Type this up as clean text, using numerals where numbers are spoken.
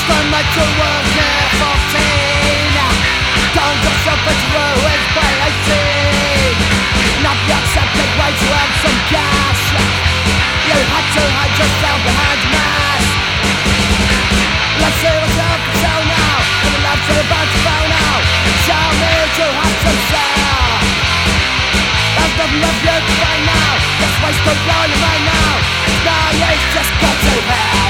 Don't make the world care 14. Don't go shopping through with by 18. Not the accepted way to have some cash. You had to hide yourself behind a mask. Let's see what's up for sale now. And the lives are about to fall now. Show me what you have to sell. There's nothing left you to find now. Just waste the blow you right now. It's no use, just go to hell.